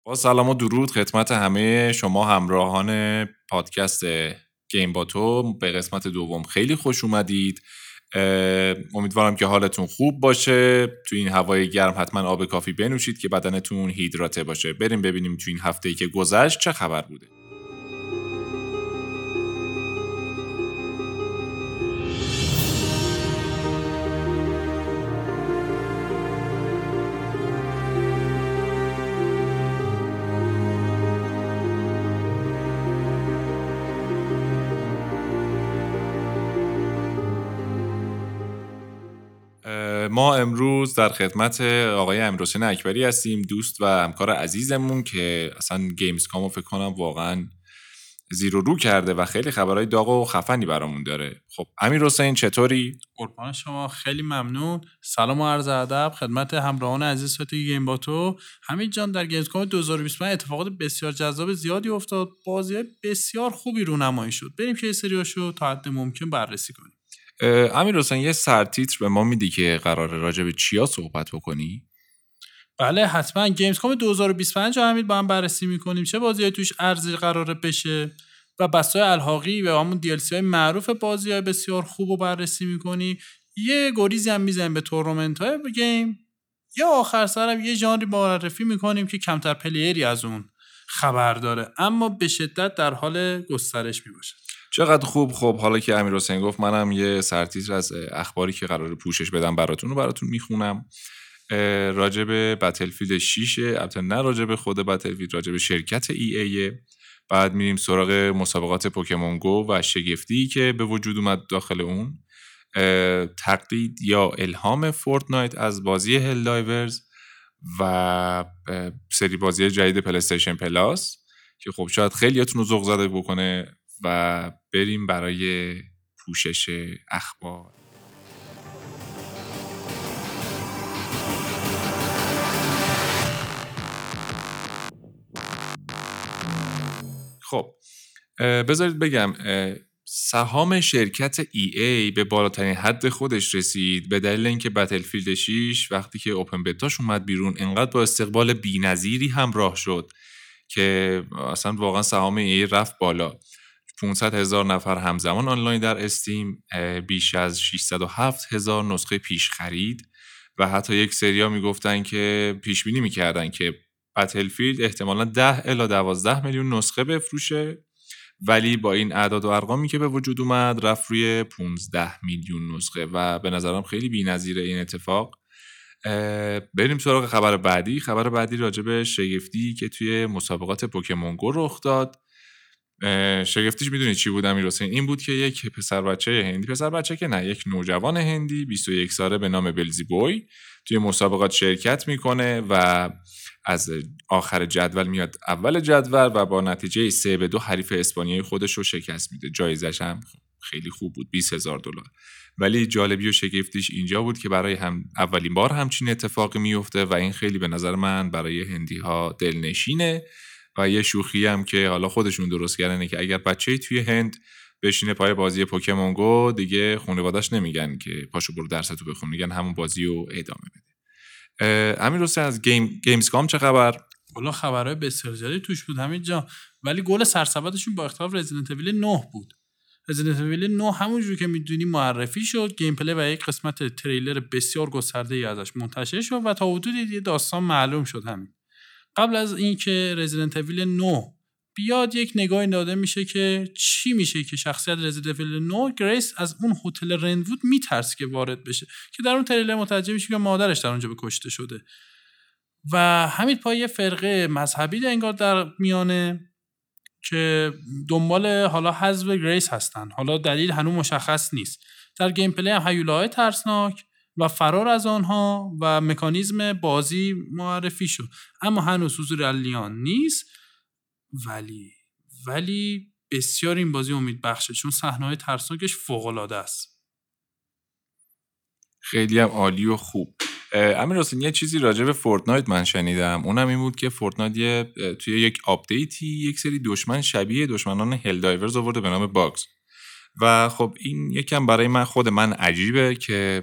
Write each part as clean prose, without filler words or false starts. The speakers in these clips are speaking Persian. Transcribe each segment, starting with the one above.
با سلام و درود خدمت همه شما همراهان پادکست گیم با تو. به قسمت دوم خیلی خوش اومدید. امیدوارم که حالتون خوب باشه. تو این هوای گرم حتما آب کافی بنوشید که بدنتون هیدراته باشه. بریم ببینیم تو این هفته‌ای که گذشت چه خبر بوده. ما امروز در خدمت آقای امیرحسین اکبری هستیم، دوست و همکار عزیزمون که اصلا گیمز کامو فکر کنم واقعا زیر و رو کرده و خیلی خبرهای داغ و خفنی برامون داره. خب امیرحسین چطوری؟ قربان شما، خیلی ممنون. سلام و عرض ادب خدمت همراهان عزیز توی گیم با تو. حمید جان، در گیمز کام 2025 اتفاقات بسیار جذاب زیادی افتاد، بازی‌های بسیار خوبی رونمایی شد. بریم که یه سریاشو تا حد ممکن بررسی کنیم. امیرحسین یه سرتیتر به ما میدی که قراره راجع به چیا صحبت بکنی؟ بله حتما. گیمز کام 2025 رو حمید با هم بررسی میکنیم، چه بازی‌های توش ارزی قراره بشه و بسای الحاقی و همون DLC های معروف بازی‌های بسیار خوب رو بررسی میکنی. یه گریزی هم میزنیم به تورنمنت‌های گیم، یا آخر سرم یه ژانری معرفی میکنیم که کمتر پلیری از اون خبر داره اما به شدت در حال گسترش میباشه. چقدر خوب. خب حالا که امیرحسین گفت منم یه سرتیتر از اخباری که قراره پوشش بدم براتون میخونم. راجع به بتلفیلد 6، البته نه راجع به خود بتلفیلد، راجع به شرکت EA. بعد میریم سراغ مسابقات پوکمون گو و شگفتی که به وجود اومد داخل اون، تقلید یا الهام فورتنایت از بازی هلدایورز و سری بازی جدید پلی‌استیشن پلاس که خب شاید خیلیاتون رو ذوق زده بکنه. و بریم برای پوشش اخبار. خب بذارید بگم، سهام شرکت EA به بالاترین حد خودش رسید به دلیل اینکه بتلفیلد 6 وقتی که اوپن بتاش اومد بیرون انقدر با استقبال بی‌نظیری همراه شد که اصلا واقعا سهام EA رفت بالا. 500,000 نفر همزمان آنلاین در استیم، بیش از 607,000 نسخه پیش خرید و حتی یک سریا میگفتن که پیش بینی میکردن که بتلفیلد احتمالاً 10 الی 12 میلیون نسخه بفروشه، ولی با این اعداد و ارقامی که به وجود اومد رفت روی 15 میلیون نسخه و به نظرم خیلی بی‌نظیره این اتفاق. بریم سراغ خبر بعدی. خبر بعدی راجع به شگفتی که توی مسابقات پوکمون گو رخ داد. شگفتیش میدونی چی بود امیرحسین؟ این بود که یک پسر بچه که نه، یک نوجوان هندی 21 ساله به نام بلزی بوی توی مسابقات شرکت میکنه و از آخر جدول میاد اول جدول و با نتیجه 3-2 حریف اسپانیایی خودش رو شکست میده. جایزش هم خیلی خوب بود، $20,000. ولی جالبی و شگفتیش اینجا بود که برای اولین بار همچین اتفاقی میفته و این خیلی به نظر من برای هندی ها دلنشینه. و یه شوخی هم که حالا خودشون درست کردنه که اگر بچه‌ای توی هند بشینه پای بازی پوکمون گو دیگه خانواده‌اش نمیگن که پاشو برو درستو بخون، میگن همون بازی رو ادامه بده. امیرحسین از گیمز کام چه خبر؟ والا خبرهای بسیار زیادی توش بود همین جا، ولی گل سرسبدشون با اختلاف رزیدنت اویل 9 بود. رزیدنت اویل 9 همونجوری که میدونی معرفی شد، گیم پلی و یک قسمت تریلر بسیار گسترده‌ای ازش منتشر شد و تا حدودی یه داستان معلوم شد. همین قبل از اینکه رزیدنت اویل 9 بیاد یک نگاهی داده میشه که چی میشه که شخصیت رزیدنت اویل 9 گریس از اون هتل رنوود میترسه که وارد بشه، که در اون تریلر متوجه میشه که مادرش در اونجا به کشته شده و همین پای فرقه مذهبی انگار در میانه که دنبال حالا حذف گریس هستن. حالا دلیل هنوز مشخص نیست. در گیم پلی هم هیولاهای ترسناک و فرار از آنها و مکانیزم بازی معرفی شد، اما هنوز حضور الیان نیست. ولی بسیار این بازی امید بخشه، چون صحنه‌های ترسناکش فوق‌العاده است. خیلی هم عالی و خوب. امیرحسین یه چیزی راجع به فورتنایت من شنیدم، اونم این بود که فورتنایت توی یک آپدیتی یک سری دشمن شبیه دشمنان هلدایورز آورده به نام باگز و خب این یکم برای خود من عجیبه که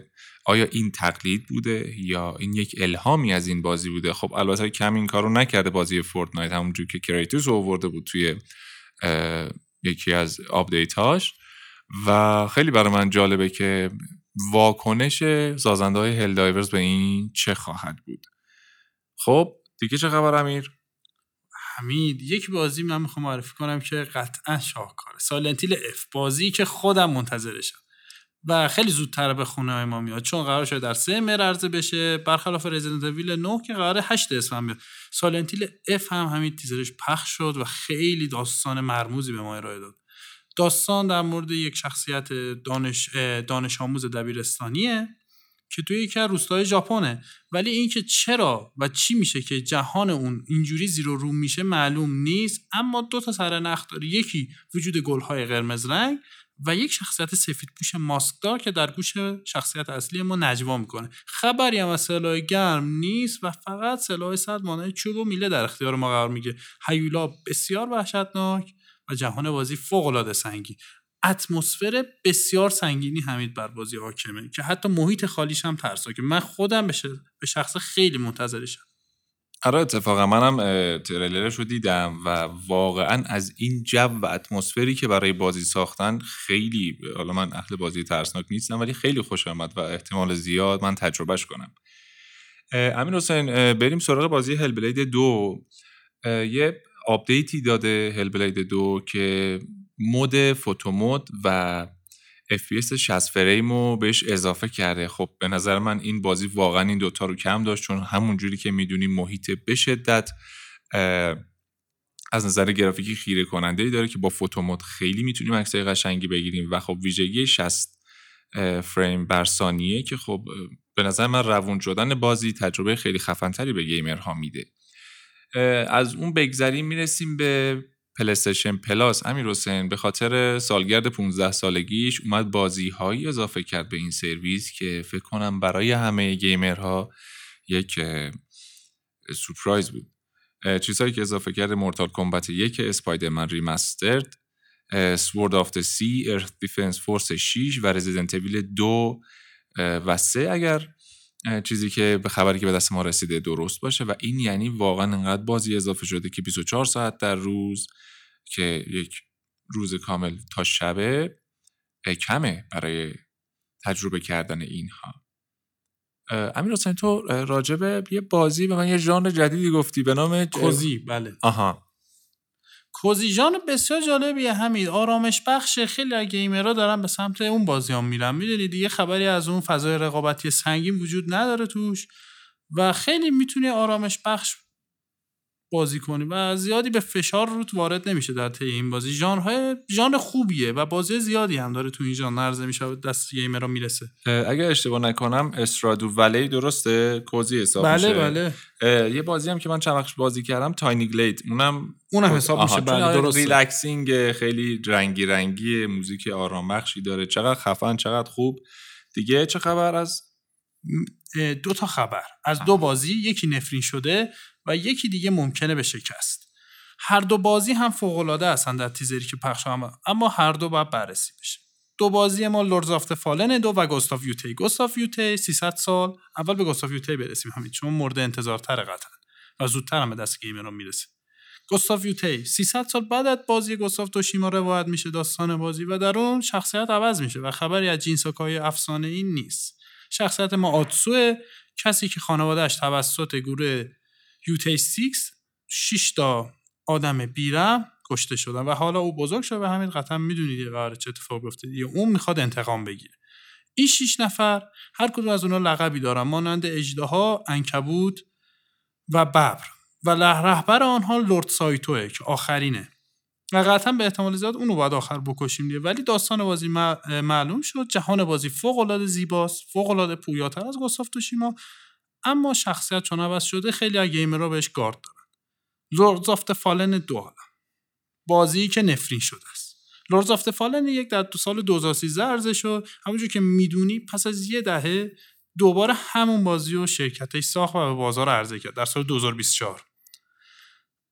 آیا این تقلید بوده یا این یک الهامی از این بازی بوده؟ خب البته کم این کارو نکرده بازی فورتنایت، همونجور که کریتوس آورده بود توی یکی از آپدیتاش و خیلی برای من جالبه که واکنش سازنده‌های هلدایورز به این چه خواهد بود. خب دیگه چه خبر امیر؟ حمید، یک بازی من میخوام معرفی کنم که قطعا شاهکاره. سایلنت هیل اف، بازی که خودم منتظرشم و خیلی زودتر به خونه ما میاد، چون قرار شده در 3 مهر عرضه بشه، برخلاف رزیدنت اویل 9 که قراره 8 اسفند بیاد. سایلنت هیل اف هم همین تیزرش پخش شد و خیلی داستان مرموزی به ما ارائه داد. داستان در مورد یک شخصیت دانش آموز دبیرستانیه که توی یکی از روستاهای ژاپنه، ولی اینکه چرا و چی میشه که جهان اون اینجوری زیر و رو میشه معلوم نیست. اما 2 تا سرنخ داره، یکی وجود گل‌های قرمز رنگ و یک شخصیت سفید پوش ماسکدار که در گوش شخصیت اصلی ما نجوا میکنه. خبری هم از سلاح گرم نیست و فقط سلاح سرد مانند چوب و میله در اختیار ما قرار میگه. هیولا بسیار وحشتناک و جهان بازی فوق‌العاده سنگین. اتمسفر بسیار سنگینی حمید بر بازی حاکمه که حتی محیط خالیش هم ترسناکه. من خودم به شخص خیلی منتظرشم. آره اتفاقا منم تریلرش رو دیدم و واقعا از این جو و اتمسفری که برای بازی ساختن خیلی، حالا من اهل بازی ترسناک نیستم ولی خیلی خوش آمد و احتمال زیاد من تجربهش کنم. امیر حسین، بریم سراغ بازی هلبلید 2. یه آپدیتی داده هلبلید 2 که مود فوتو مود و FPS 60 فریم رو بهش اضافه کرده. خب به نظر من این بازی واقعا این دوتا رو کم داشت، چون همون جوری که میدونیم محیط به شدت از نظر گرافیکی خیره کننده‌ای داره که با فوتو مود خیلی میتونیم عکسای قشنگی بگیریم و خب ویژگی 60 فریم بر ثانیه که خب به نظر من روون شدن بازی تجربه خیلی خفن‌تری به گیمرها میده. از اون بگذریم میرسیم به پلی‌استیشن پلاس. امیر حسین به خاطر سالگرد 15 سالگیش اومد بازی‌هایی اضافه کرد به این سرویس که فکر کنم برای همه گیمرها یک سورپرایز بود. چیزهایی که اضافه کرد مورتال کامبت 1، اسپایدرمن ریمسترد، سورد آف دی سی، ارث دیفنس فورس 6 و رزیدنت اویل 2 و 3 اگر چیزی که به خبری که به دست ما رسیده درست باشه. و این یعنی واقعا انقدر بازی اضافه شده که 24 ساعت در روز که یک روز کامل تا شبه کمه برای تجربه کردن اینها. امیر حسین تو راجب یه بازی به من یه ژانر جدیدی گفتی به نام کوزی. بله کوزی ژانر بسیار جالبیه حمید، آرامش بخش. خیلی از گیمرها دارن به سمت اون بازیام میرن. میدونی دیگه خبری از اون فضای رقابتی سنگین وجود نداره توش و خیلی میتونی آرامش بخش بازی کنی و زیادی به فشار روت وارد نمیشه در طی این بازی. ژانر خوبیه و بازی زیادی هم داره تو این ژانر عرضه میشه، دست گیمرها میرسه. اگه اشتباه نکنم استرادو ولی درسته کوزی حساب میشه. بله یه بازی هم که من چند وقت بازی کردم تاینی گلید، اونم حساب میشه. بله درسته. ریلکسینگ، خیلی رنگی موزیک آرام بخشی داره. چقدر خفن، چقدر خوب. دیگه چه خبر؟ از 2 تا خبر از 2 بازی، یکی نفرین شده و یکی دیگه ممکنه به شکست. هر 2 بازی هم فوق‌العاده هستن در تیزری که پخش شدن، اما هر 2 باید بررسی بشه. 2 بازی ما لوردز آف فالن 2 و گست آف یوتی. گست آف یوتی 300 سال. اول به گست آف یوتی برسیم همین، چون مورد انتظارتره قطعا و زودتر هم به دست گیمرها میرسه. گست آف یوتی 300 سال بعد از بازی گست آف توشیما روایت میشه داستان بازی و در اون شخصیت عوض میشه و خبری از جینساکای افسانه‌ای نیست. شخصیت ما آتسو، کسی که خانواده‌اش توسط گروه یوتی 6 تا آدم بیرم کشته شدن و حالا او بزرگ شده و همین قطعا میدونید قراره چه اتفاق بیفته دیگه. اون میخواد انتقام بگیره. این 6 نفر هر کدوم از اونها لقبی دارن مانند اژدها، عنکبوت و ببر و رهبر آنها لرد سایتوه که آخرینه و قطعا به احتمال زیاد اونو باید آخر بکشیم دیگه. ولی داستان بازی معلوم شد. جهان بازی فوق‌العاده زیباست، فوق‌العاده پویاتر از گست آف توشیما، اما شخصیت چون عوض شده خیلی از گیمرها بهش گارد دارن. لوردز آف فالن 2 بازی که نفرین شده است. لوردز آف فالن 1 در سال 2013 عرضه شد. همونجور که میدونی پس از یه دهه دوباره همون بازی رو شرکتش ساخت و به بازار عرضه کرد در سال 2024.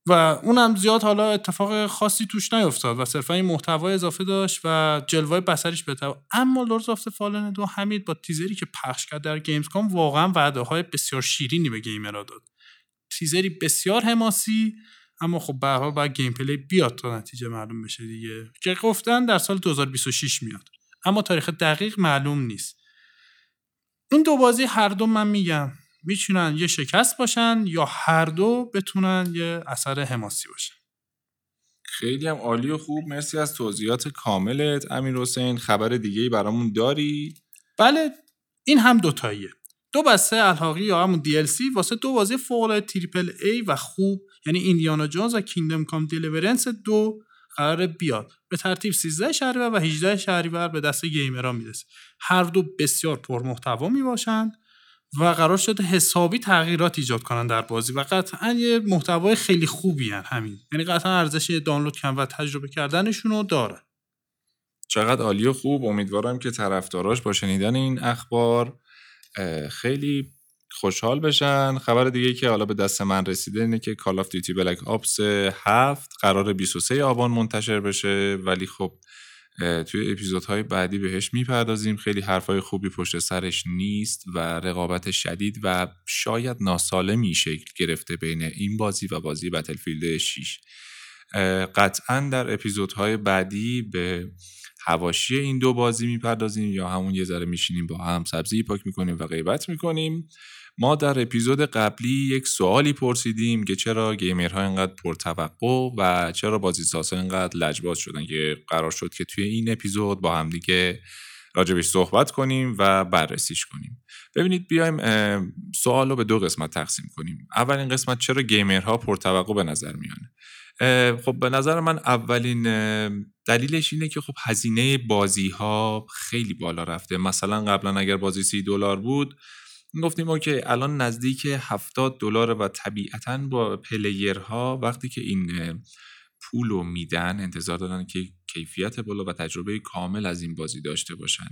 و اونم زیاد حالا اتفاق خاصی توش نیفتاد و صرفا این محتوای اضافه داشت و جلوه بصریش بهتر. اما لوردز آف فالن 2 حمید با تیزری که پخش کرد در گیمز کام واقعا وعده‌های بسیار شیرینی به گیمرها داد. تیزری بسیار حماسی، اما خب به هر حال باید گیم پلی بیاد تا نتیجه معلوم بشه دیگه، که گفتن در سال 2026 میاد، اما تاریخ دقیق معلوم نیست. این دو بازی هر دو من میگم میتونن یه شکست باشن یا هر دو بتونن یه اثر حماسی باشن. خیلی هم عالی و خوب، مرسی از توضیحات کاملت امیر حسین. خبر دیگه‌ای برامون داری؟ بله، این هم دوتاییه. 2 بسته الحاقی یا همون DLC واسه 2 بازی فوق‌العاده تریپل ای و خوب، یعنی ایندیانا جونز و کینگدم کام دیلیورنس 2 قراره بیاد به ترتیب 13 شهریور و 18 شهریور به دست گیمرها میرسه. هر دو بسیار پرمحتوا میباشند و قرار شده حسابی تغییرات ایجاد کنن در بازی و قطعا یه محتوای خیلی خوبی هن همین، یعنی قطعا ارزش دانلود کردن و تجربه کردنشون رو داره. چقدر عالی و خوب. امیدوارم که طرفداراش با شنیدن این اخبار خیلی خوشحال بشن. خبر دیگه که حالا به دست من رسیده اینه که کال آف دیوتی بلک آپس 7 قرار 23 آبان منتشر بشه، ولی خب توی اپیزودهای بعدی بهش میپردازیم. خیلی حرفای خوبی پشت سرش نیست و رقابت شدید و شاید ناسالمی شکل گرفته بین این بازی و بازی بتلفیلد 6. قطعا در اپیزودهای بعدی به حواشی این دو بازی میپردازیم یا همون یه ذره میشینیم با هم سبزی پاک میکنیم و غیبت میکنیم. ما در اپیزود قبلی یک سوالی پرسیدیم که چرا گیمرها اینقدر پرتوقع و چرا بازیسازها اینقدر لجباز شدن، که قرار شد که توی این اپیزود با هم دیگه راجبش صحبت کنیم و بررسیش کنیم. ببینید بیایم سوال رو به 2 قسمت تقسیم کنیم. اولین قسمت چرا گیمرها پرتوقع به نظر میانه. خب به نظر من اولین دلیلش اینه که خب هزینه بازی ها خیلی بالا رفته. مثلا قبلا اگر بازی $30 بود گفتیم اوکی، الان نزدیک $70 و طبیعتاً با پلیرها وقتی که این پولو میدن انتظار دارن که کیفیت بالا و تجربه کامل از این بازی داشته باشن.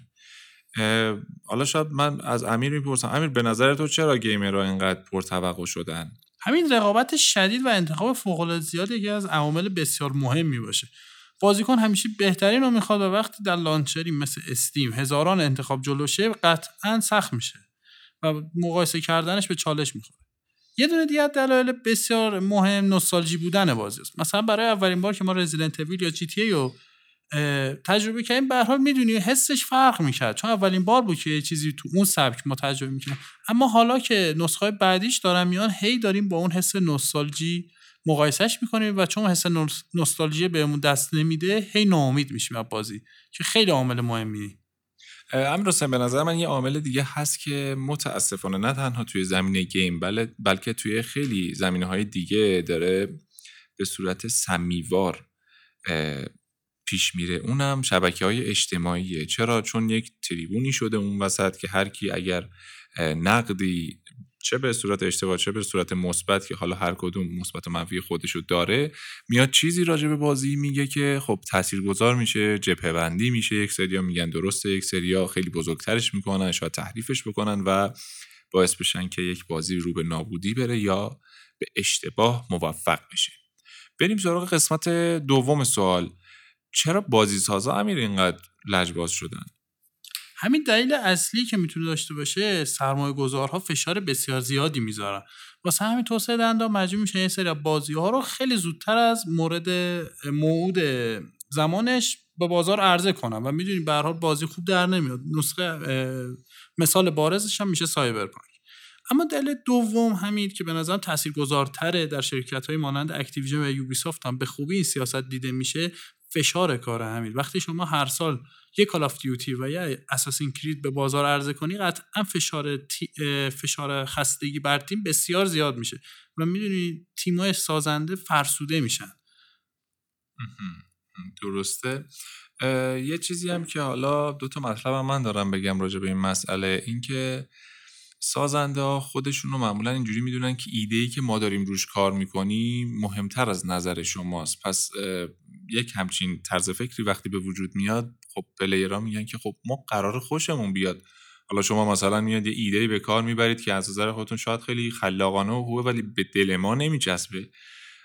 حالا شاید من از امیر میپرسم، امیر به نظر تو چرا گیمرها اینقدر پرتوقع شدن؟ همین رقابت شدید و انتخاب فوق‌العاده زیاد یکی از عوامل بسیار مهمی باشه. بازیکن همیشه بهترین رو میخواد و وقتی در لانچری مثل استیم هزاران انتخاب جلوشه قطعاً سخت میشه و مقایسه کردنش به چالش میخوره. یه دونه دیگه دلایل بسیار مهم نوستالژی بودن بازی است. مثلا برای اولین بار که ما رزیدنت اویل یا جی تی ای رو تجربه کردیم، به هر حال میدونی حسش فرق میکرد، چون اولین بار بود که یه چیزی تو اون سبک ما تجربه میکنیم. اما حالا که نسخه‌های بعدیش دارن میان، هی داریم با اون حس نوستالژی مقایسهش میکنیم و چون حس نوستالژی بهمون دست نمیده هی ناامید میشیم از بازی، که خیلی عامل مهمیه. امیر حسین به نظر من یه عامل دیگه هست که متاسفانه نه تنها توی زمینه گیم بلکه توی خیلی زمینه‌های دیگه داره به صورت سمیوار پیش میره، اونم شبکه‌های اجتماعیه. چرا؟ چون یک تریبونی شده اون وسط که هر کی اگر نقدی چه به صورت اشتباه چه به صورت مثبت، که حالا هر کدوم مثبت و منفی خودشو داره، میاد چیزی راجع به بازی میگه که خب تاثیرگذار میشه، جبهه‌بندی میشه. یک سریا میگن درسته، یک سریا خیلی بزرگترش میکنن، شاید تحریفش بکنن و باعث بشن که یک بازی رو به نابودی بره یا به اشتباه موفق بشه. بریم سراغ قسمت دوم سوال. چرا بازیسازا امیر اینقدر لجباز شدن؟ همین دلیل اصلی که میتونه داشته باشه، سرمایه‌گذارها فشار بسیار زیادی میذارن. واسه همین توسعه دهنده مجبور میشن یه سری بازی‌ها رو خیلی زودتر از موعود زمانش به بازار عرضه کنن و میدونی به هر حال بازی خوب در نمیاد. مثال بارزش هم میشه سایبرپانک. اما دلیل دوم همین که به نظرم تاثیرگذارتره در شرکت‌های مانند اکتیویژن و یوبیسافت هم به خوبی این سیاست دیده میشه، فشار کاره همین. وقتی شما هر سال یک کال آف دیوتی و یا اساسین کرید به بازار عرضه کنی، قطعا فشار خستگی بر تیم بسیار زیاد میشه و میدونی تیم‌های سازنده فرسوده میشن. درسته. یه چیزی هم که حالا 2 تا مطلب من دارم بگم راجع به این مسئله، این که سازنده ها خودشون رو معمولا اینجوری میدونن که ایده‌ای که ما داریم روش کار میکنیم مهمتر از نظر شماست. پس یک همچین طرز فکری وقتی به وجود میاد، خب پلیرها میگن که خب ما قرار خوشمون بیاد. حالا شما مثلا میاد یه ایده‌ای به کار میبرید که از نظر خودتون شاید خیلی خلاقانه و خوبه ولی به دل ما نمیچسبه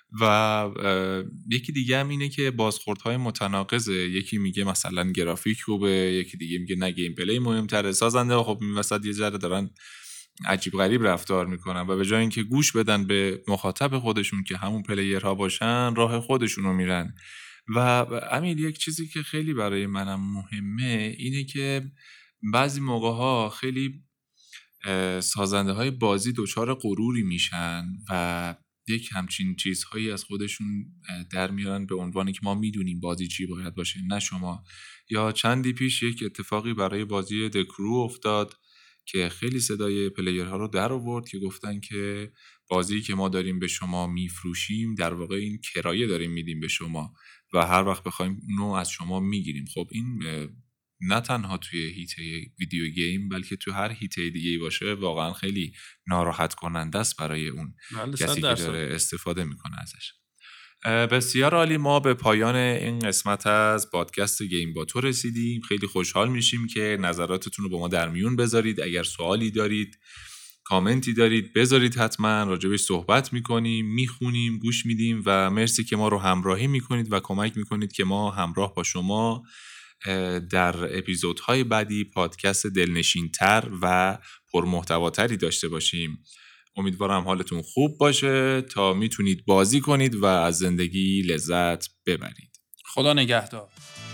و یکی دیگه هم اینه که بازخوردهای متناقضه. یکی میگه مثلا گرافیک خوبه، یکی دیگه میگه نه گیم پلی مهمتره. سازنده خب این وسط یه ذره دارن عجیب غریب رفتار میکنن و به جای اینکه گوش بدن به مخاطب خودشون که همون پلیرها باشن، راه خودشونو میرن. و امیر، یک چیزی که خیلی برای منم مهمه اینه که بعضی موقع‌ها خیلی سازنده های بازی دچار غروری میشن و یک همچین چیزهایی از خودشون در میارن به عنوانی که ما میدونیم بازی چی باید باشه، نه شما. یا چندی پیش یک اتفاقی برای بازی دکرو افتاد که خیلی صدای پلیرها رو در آورد که گفتن که بازی که ما داریم به شما میفروشیم در واقع این کرایه داریم میدیم به شما و هر وقت بخوایم اونو از شما میگیریم. خب این نه تنها توی هیته ویدیو گیم بلکه تو هر هیته دیگه‌ای باشه واقعا خیلی ناراحت کننده است برای اون کسی که داره استفاده میکنه ازش. بسیار عالی، ما به پایان این قسمت از پادکست گیم با تو رسیدیم. خیلی خوشحال میشیم که نظراتتون رو با ما در میون بذارید. اگر سوالی دارید، کامنتی دارید، بذارید، حتما راجبش صحبت میکنیم، میخونیم، گوش میدیم و مرسی که ما رو همراهی میکنید و کمک میکنید که ما همراه با شما در اپیزودهای بعدی پادکست دلنشین‌تر و پرمحتواتری داشته باشیم. امیدوارم حالتون خوب باشه تا میتونید بازی کنید و از زندگی لذت ببرید. خدا نگهدار.